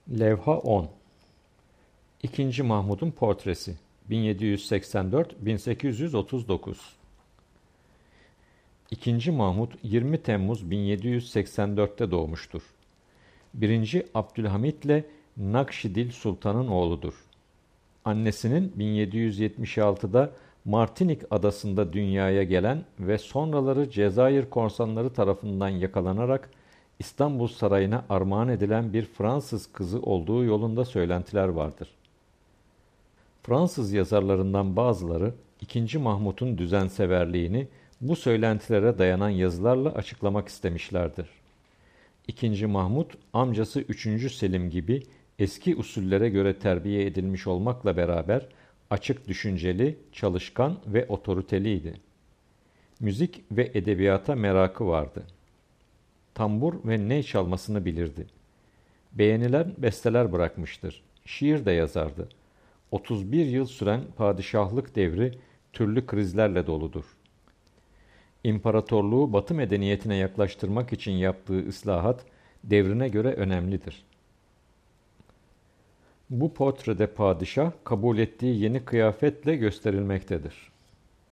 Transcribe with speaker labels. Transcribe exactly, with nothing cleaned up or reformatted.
Speaker 1: Levha on. İkinci Mahmud'un portresi bin yedi yüz seksen dört - bin sekiz yüz otuz dokuz. İkinci Mahmud yirmi Temmuz bin yedi yüz seksen dört'te doğmuştur. Birinci Abdülhamit ile Nakşidil Sultan'ın oğludur. Annesinin bin yedi yüz yetmiş altı'da Martinik adasında dünyaya gelen ve sonraları Cezayir korsanları tarafından yakalanarak İstanbul Sarayı'na armağan edilen bir Fransız kızı olduğu yolunda söylentiler vardır. Fransız yazarlarından bazıları ikinci Mahmud'un düzenseverliğini bu söylentilere dayanan yazılarla açıklamak istemişlerdir. İkinci Mahmud, amcası üçüncü Selim gibi eski usullere göre terbiye edilmiş olmakla beraber açık düşünceli, çalışkan ve otoriteliydi. Müzik ve edebiyata merakı vardı. Tambur ve ney çalmasını bilirdi. Beğenilen besteler bırakmıştır. Şiir de yazardı. otuz bir yıl süren padişahlık devri türlü krizlerle doludur. İmparatorluğu Batı medeniyetine yaklaştırmak için yaptığı ıslahat devrine göre önemlidir. Bu portrede padişah kabul ettiği yeni kıyafetle gösterilmektedir.